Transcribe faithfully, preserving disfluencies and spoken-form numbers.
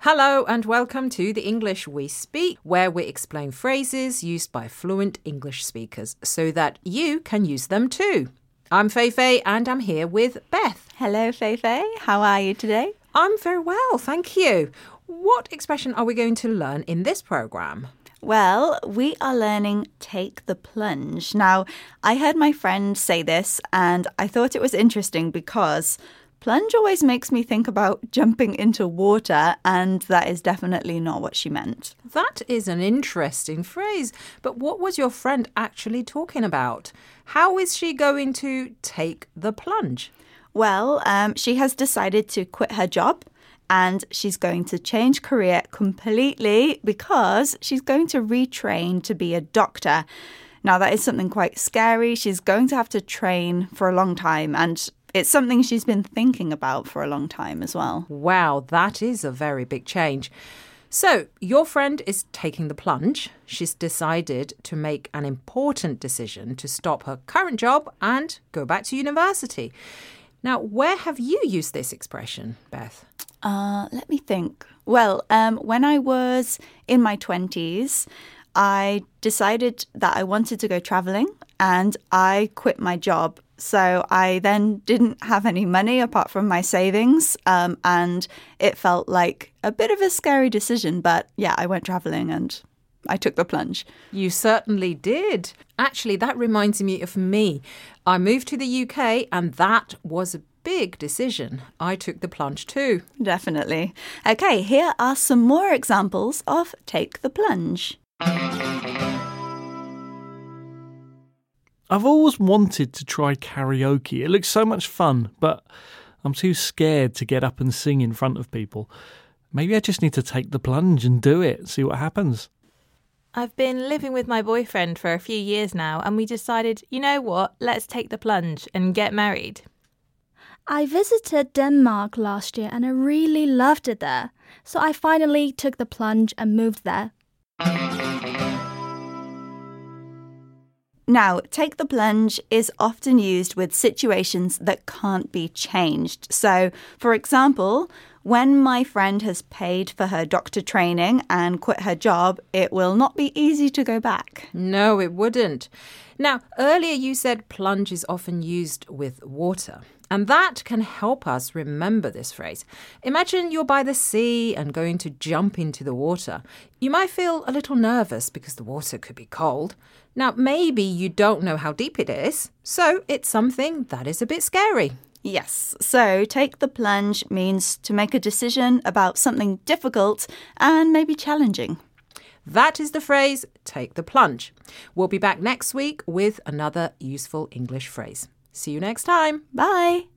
Hello and welcome to The English We Speak, where we explain phrases used by fluent English speakers so that you can use them too. I'm Feifei and I'm here with Beth. Hello, Feifei. How are you today? I'm very well, thank you. What expression are we going to learn in this program? Well, we are learning take the plunge. Now, I heard my friend say this and I thought it was interesting because plunge always makes me think about jumping into water, and that is definitely not what she meant. That is an interesting phrase, but what was your friend actually talking about? How is she going to take the plunge? Well, um, she has decided to quit her job and she's going to change career completely because she's going to retrain to be a doctor. Now, that is something quite scary. She's going to have to train for a long time, and it's something she's been thinking about for a long time as well. Wow, that is a very big change. So, your friend is taking the plunge. She's decided to make an important decision to stop her current job and go back to university. Now, where have you used this expression, Beth? Uh, let me think. Well, um, when I was in my twenties, I decided that I wanted to go traveling and I quit my job. So I then didn't have any money apart from my savings, um, and it felt like a bit of a scary decision. But yeah, I went traveling and I took the plunge. You certainly did. Actually, that reminds me of me. I moved to the U K and that was a big decision. I took the plunge too. Definitely. Okay, here are some more examples of take the plunge. I've always wanted to try karaoke. It looks so much fun, but I'm too scared to get up and sing in front of people. Maybe I just need to take the plunge and do it, see what happens. I've been living with my boyfriend for a few years now, and we decided, you know what, let's take the plunge and get married. I visited Denmark last year and I really loved it there. So I finally took the plunge and moved there. Now, take the plunge is often used with situations that can't be changed. So, for example, when my friend has paid for her doctor training and quit her job, it will not be easy to go back. No, it wouldn't. Now, earlier you said plunge is often used with water. And that can help us remember this phrase. Imagine you're by the sea and going to jump into the water. You might feel a little nervous because the water could be cold. Now, maybe you don't know how deep it is, so it's something that is a bit scary. Yes, so take the plunge means to make a decision about something difficult and maybe challenging. That is the phrase, take the plunge. We'll be back next week with another useful English phrase. See you next time. Bye.